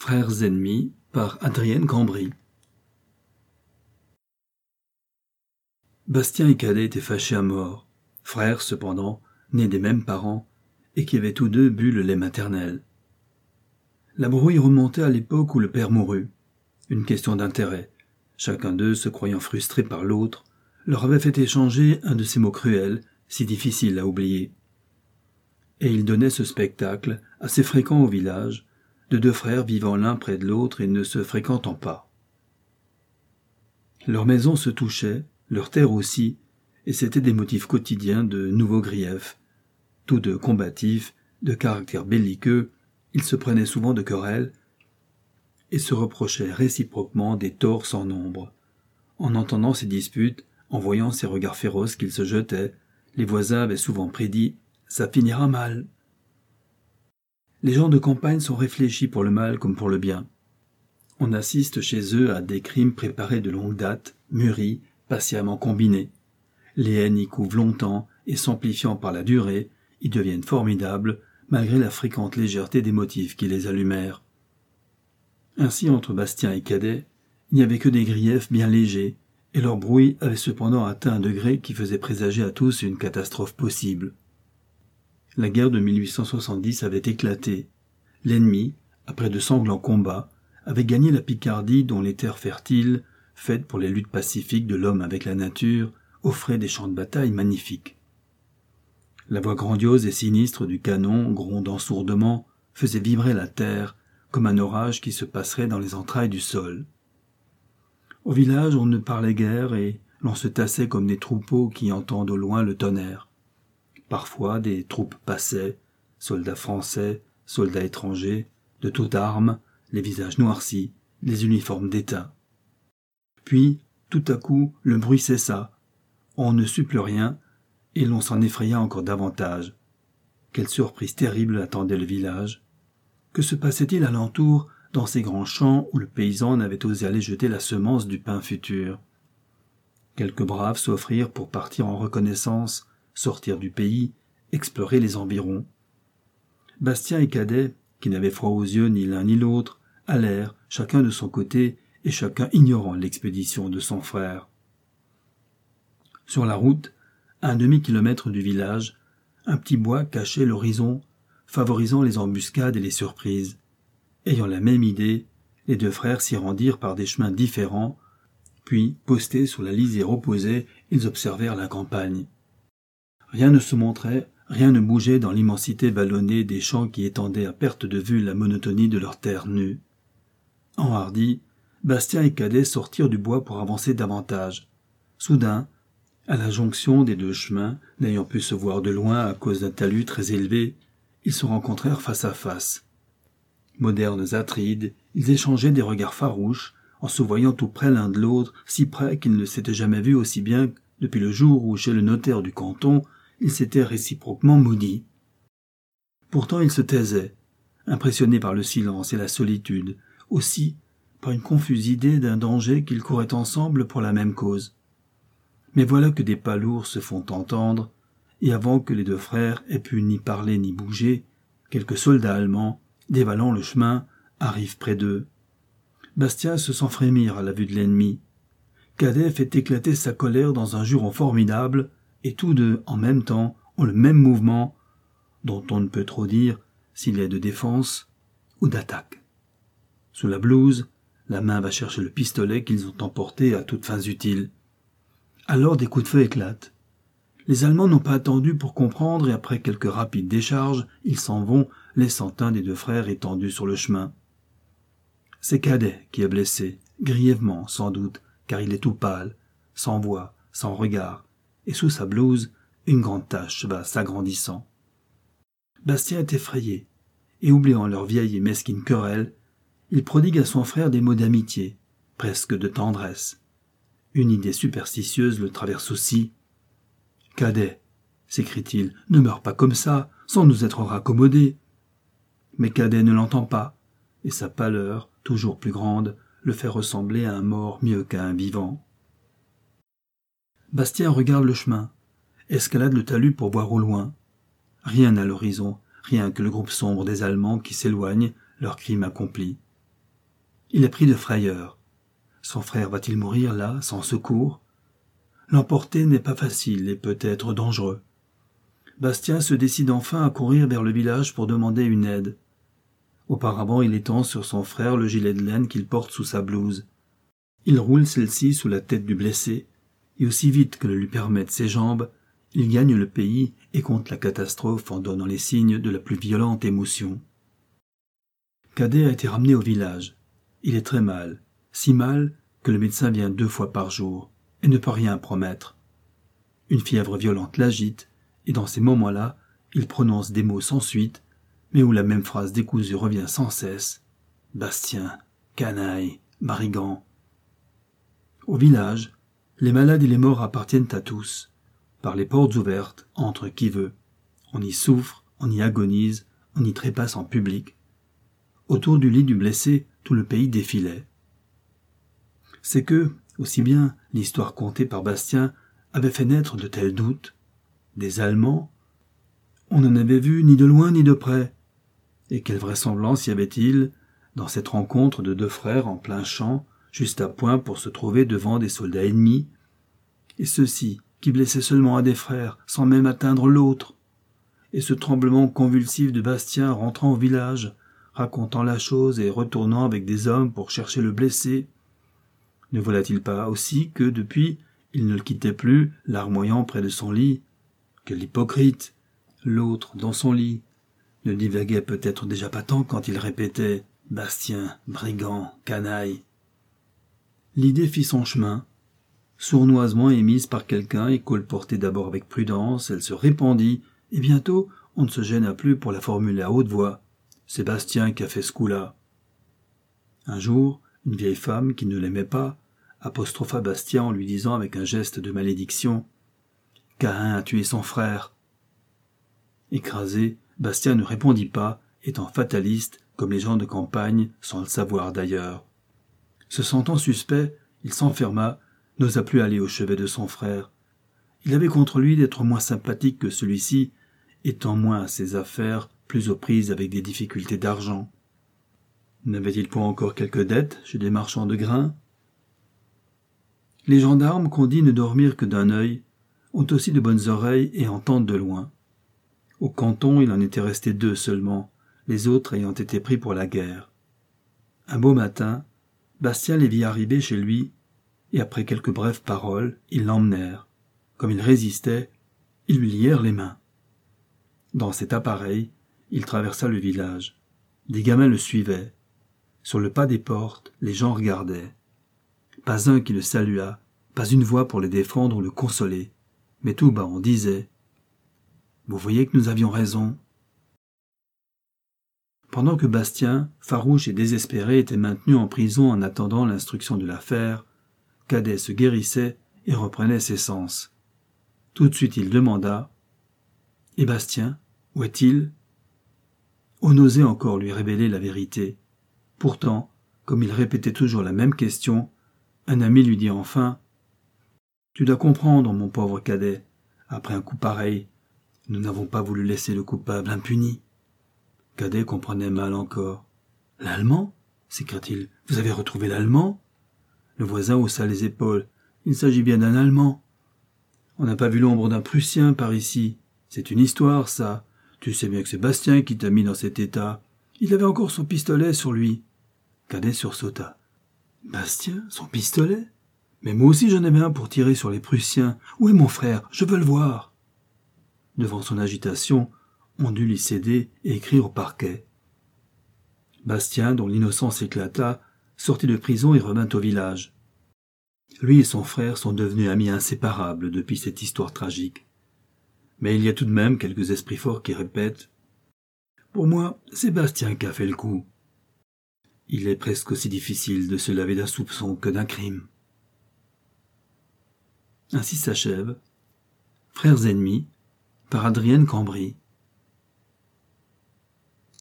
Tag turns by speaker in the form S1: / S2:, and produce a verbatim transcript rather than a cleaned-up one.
S1: Frères ennemis par Adrienne Cambry. Bastien et Cadet étaient fâchés à mort, frères cependant, nés des mêmes parents, et qui avaient tous deux bu le lait maternel. La brouille remontait à l'époque où le père mourut. Une question d'intérêt, chacun d'eux se croyant frustré par l'autre, leur avait fait échanger un de ces mots cruels, si difficiles à oublier. Et ils donnaient ce spectacle, assez fréquent au village, de deux frères vivant l'un près de l'autre et ne se fréquentant pas. Leurs maisons se touchaient, leurs terres aussi, et c'étaient des motifs quotidiens de nouveaux griefs. Tous deux combatifs, de caractère belliqueux, ils se prenaient souvent de querelles et se reprochaient réciproquement des torts sans nombre. En entendant ces disputes, en voyant ces regards féroces qu'ils se jetaient, les voisins avaient souvent prédit « ça finira mal ». Les gens de campagne sont réfléchis pour le mal comme pour le bien. On assiste chez eux à des crimes préparés de longue date, mûris, patiemment combinés. Les haines y couvent longtemps et s'amplifiant par la durée, y deviennent formidables malgré la fréquente légèreté des motifs qui les allumèrent. Ainsi entre Bastien et Cadet, il n'y avait que des griefs bien légers, et leur bruit avait cependant atteint un degré qui faisait présager à tous une catastrophe possible. La guerre de mille huit cent soixante-dix avait éclaté. L'ennemi, après de sanglants combats, avait gagné la Picardie dont les terres fertiles, faites pour les luttes pacifiques de l'homme avec la nature, offraient des champs de bataille magnifiques. La voix grandiose et sinistre du canon, grondant sourdement, faisait vibrer la terre, comme un orage qui se passerait dans les entrailles du sol. Au village, on ne parlait guère et l'on se tassait comme des troupeaux qui entendent au loin le tonnerre. Parfois, des troupes passaient, soldats français, soldats étrangers, de toutes armes, les visages noircis, les uniformes d'État. Puis, tout à coup, le bruit cessa. On ne sut plus rien, et l'on s'en effraya encore davantage. Quelle surprise terrible attendait le village! Que se passait-il alentour, dans ces grands champs où le paysan n'avait osé aller jeter la semence du pain futur? Quelques braves s'offrirent pour partir en reconnaissance, sortir du pays, explorer les environs. Bastien et Cadet, qui n'avaient froid aux yeux ni l'un ni l'autre, allèrent, chacun de son côté, et chacun ignorant l'expédition de son frère. Sur la route, à un demi-kilomètre du village, un petit bois cachait l'horizon, favorisant les embuscades et les surprises. Ayant la même idée, les deux frères s'y rendirent par des chemins différents, puis, postés sur la lisière opposée, ils observèrent la campagne. Rien ne se montrait, rien ne bougeait dans l'immensité vallonnée des champs qui étendaient à perte de vue la monotonie de leurs terres nues. Enhardis, Bastien et Cadet sortirent du bois pour avancer davantage. Soudain, à la jonction des deux chemins, n'ayant pu se voir de loin à cause d'un talus très élevé, ils se rencontrèrent face à face. Modernes Atrides, ils échangeaient des regards farouches, en se voyant tout près l'un de l'autre, si près qu'ils ne s'étaient jamais vus aussi bien depuis le jour où, chez le notaire du canton, ils s'étaient réciproquement maudits. Pourtant ils se taisaient, impressionnés par le silence et la solitude, aussi par une confuse idée d'un danger qu'ils couraient ensemble pour la même cause. Mais voilà que des pas lourds se font entendre, et avant que les deux frères aient pu ni parler ni bouger, quelques soldats allemands, dévalant le chemin, arrivent près d'eux. Bastien se sent frémir à la vue de l'ennemi. Cadet fait éclater sa colère dans un juron formidable, et tous deux, en même temps, ont le même mouvement, dont on ne peut trop dire s'il est de défense ou d'attaque. Sous la blouse, la main va chercher le pistolet qu'ils ont emporté à toutes fins utiles. Alors des coups de feu éclatent. Les Allemands n'ont pas attendu pour comprendre et après quelques rapides décharges, ils s'en vont, laissant un des deux frères étendu sur le chemin. C'est Cadet qui est blessé, grièvement sans doute, car il est tout pâle, sans voix, sans regard, et sous sa blouse, une grande tache va s'agrandissant. Bastien est effrayé, et oubliant leur vieille et mesquine querelle, il prodigue à son frère des mots d'amitié, presque de tendresse. Une idée superstitieuse le traverse aussi. « Cadet, s'écrie-t-il, ne meurs pas comme ça, sans nous être raccommodés. » Mais Cadet ne l'entend pas, et sa pâleur, toujours plus grande, le fait ressembler à un mort mieux qu'à un vivant. Bastien regarde le chemin, escalade le talus pour voir au loin. Rien à l'horizon, rien que le groupe sombre des Allemands qui s'éloignent, leur crime accompli. Il est pris de frayeur. Son frère va-t-il mourir là, sans secours? L'emporter n'est pas facile et peut être dangereux. Bastien se décide enfin à courir vers le village pour demander une aide. Auparavant, il étend sur son frère le gilet de laine qu'il porte sous sa blouse. Il roule celle-ci sous la tête du blessé, et aussi vite que le lui permettent ses jambes, il gagne le pays et compte la catastrophe en donnant les signes de la plus violente émotion. Cadet a été ramené au village. Il est très mal, si mal que le médecin vient deux fois par jour et ne peut rien promettre. Une fièvre violente l'agite, et dans ces moments-là, il prononce des mots sans suite, mais où la même phrase décousue revient sans cesse. Bastien, canaille, brigand. Au village, les malades et les morts appartiennent à tous. Par les portes ouvertes, entre qui veut. On y souffre, on y agonise, on y trépasse en public. Autour du lit du blessé, tout le pays défilait. C'est que, aussi bien, l'histoire contée par Bastien avait fait naître de tels doutes. Des Allemands, on n'en avait vu ni de loin ni de près. Et quelle vraisemblance y avait-il dans cette rencontre de deux frères en plein champ, juste à point pour se trouver devant des soldats ennemis, et ceux-ci qui blessaient seulement un des frères, sans même atteindre l'autre, et ce tremblement convulsif de Bastien rentrant au village, racontant la chose et retournant avec des hommes pour chercher le blessé. Ne voilà-t-il pas aussi que, depuis, il ne le quittait plus, larmoyant près de son lit? Quel hypocrite! L'autre, dans son lit, ne divaguait peut-être déjà pas tant quand il répétait « Bastien, brigand, canaille ». L'idée fit son chemin. Sournoisement émise par quelqu'un et colportée d'abord avec prudence, elle se répandit, et bientôt on ne se gêna plus pour la formuler à haute voix. « C'est Bastien qui a fait ce coup-là ». Un jour, une vieille femme qui ne l'aimait pas apostropha Bastien en lui disant avec un geste de malédiction « Caïn a tué son frère ». Écrasé, Bastien ne répondit pas, étant fataliste comme les gens de campagne, sans le savoir d'ailleurs. Se sentant suspect, il s'enferma, n'osa plus aller au chevet de son frère. Il avait contre lui d'être moins sympathique que celui-ci, étant moins à ses affaires, plus aux prises avec des difficultés d'argent. N'avait-il pas encore quelques dettes chez des marchands de grains? Les gendarmes qu'on dit ne dormir que d'un œil ont aussi de bonnes oreilles et entendent de loin. Au canton, il en était resté deux seulement, les autres ayant été pris pour la guerre. Un beau matin, Bastien les vit arriver chez lui, et après quelques brèves paroles, ils l'emmenèrent. Comme il résistait, ils lui lièrent les mains. Dans cet appareil, il traversa le village. Des gamins le suivaient. Sur le pas des portes, les gens regardaient. Pas un qui le salua, pas une voix pour le défendre ou le consoler, mais tout bas on disait « Vous voyez que nous avions raison ». Pendant que Bastien, farouche et désespéré, était maintenu en prison en attendant l'instruction de l'affaire, Cadet se guérissait et reprenait ses sens. Tout de suite il demanda « Et Bastien, où est-il » On osait encore lui révéler la vérité. Pourtant, comme il répétait toujours la même question, un ami lui dit enfin « Tu dois comprendre, mon pauvre Cadet, après un coup pareil, nous n'avons pas voulu laisser le coupable impuni. » Cadet comprenait mal encore. « L'Allemand » s'écria-t-il. « Vous avez retrouvé l'Allemand » Le voisin haussa les épaules. « Il s'agit bien d'un Allemand. On n'a pas vu l'ombre d'un Prussien par ici. C'est une histoire, ça. Tu sais bien que c'est Bastien qui t'a mis dans cet état. Il avait encore son pistolet sur lui. » Cadet sursauta. « Bastien, son pistolet ? Mais moi aussi j'en avais un pour tirer sur les Prussiens. Où est mon frère ? Je veux le voir. » Devant son agitation, on dut lui céder et écrire au parquet. Bastien, dont l'innocence éclata, sortit de prison et revint au village. Lui et son frère sont devenus amis inséparables depuis cette histoire tragique. Mais il y a tout de même quelques esprits forts qui répètent « Pour moi, c'est Bastien qui a fait le coup. » Il est presque aussi difficile de se laver d'un soupçon que d'un crime. Ainsi s'achève Frères ennemis par Adrienne Cambry.